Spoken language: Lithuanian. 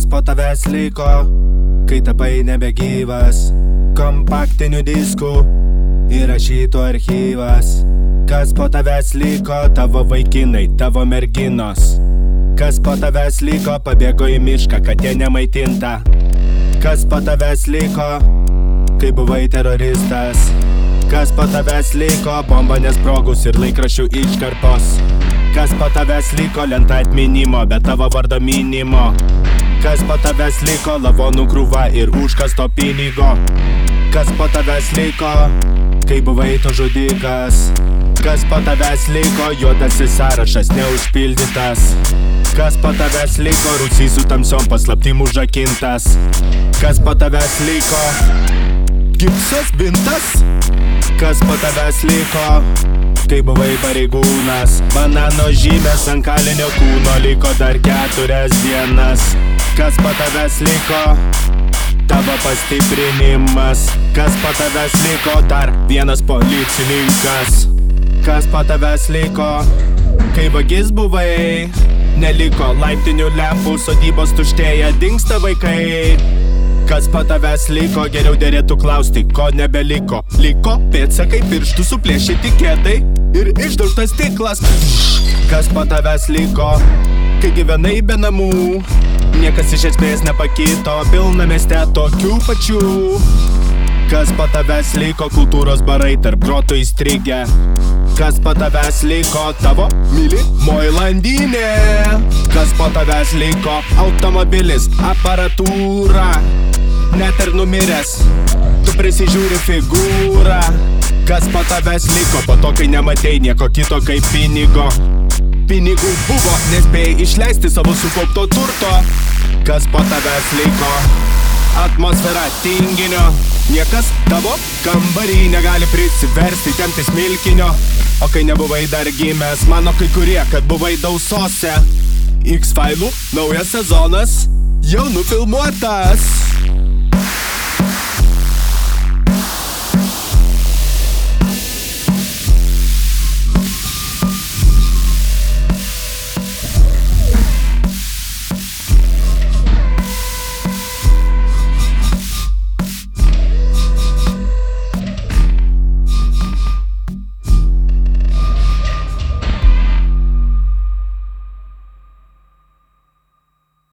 po tavęs liko, kai tapai nebegyvas? Kompaktinių diskų įrašytų archyvas. Kas po tavęs liko? Tavo vaikinai, tavo merginos. Kas po tavęs liko? Pabėgo į mišką, katė nemaitinta. Kas po tavęs liko? Kai buvai teroristas. Kas po tavęs liko? Bomba nesprogus ir laikraščių iškarpos. Kas po tavęs liko? Lenta atminimo, be tavo vardo minimo. Kas po tavęs liko? Lavonų krūva ir užkasto pinigo. Kas po tavęs liko? Kai buvai to žudikas. Kas po tavęs liko? Juodasis sąrašas neužpildytas. Kas po tavęs liko? Rūsys su tamsiom paslaptim užrakintas. Kas po tavęs liko? Gipsas bintas. Kas po tavęs liko? Kai buvai pareigūnas. Banano žymės ant kalinio kūno liko dar 4 dienas. Kas po tavęs liko? Tavo pastiprinimas. Kas po tavęs liko? Dar vienas policininkas. Kas po tavęs liko? Kai vagis buvai, neliko laiptinių lempų, sodybos tuštėja, dingsta vaikai. Kas po tavęs liko? Geriau derėtų klausti, ko nebeliko. Liko pėdsakai, pirštų suplėšyti kėdai ir išdaužtas stiklas. Kas po tavęs liko? Kai gyvenai be namų, niekas iš esmės nepakito, pilna mieste tokių pačių. Kas po tavęs liko? Kultūros barai tarp grotų įstrigę. Kas po tavęs liko? Tavo mylimoji landynė. Kas po tavęs liko? Automobilis, aparatūra. Net ir numiręs, tu prisižiūri figūrą. Kas po tavęs liko? Po to, kai nematei nieko kito kaip pinigo. Pinigų buvo, nespėjai išleisti savo sukaupto turto. Kas po tavęs liko? Atmosfera tinginio. Niekas tavo kambarį negali prisiversti tempti smilkinio. O kai nebuvai dar gimęs, mano kai kurie, kad buvai dausose. X-Failų naujas sezonas jau nufilmuotas.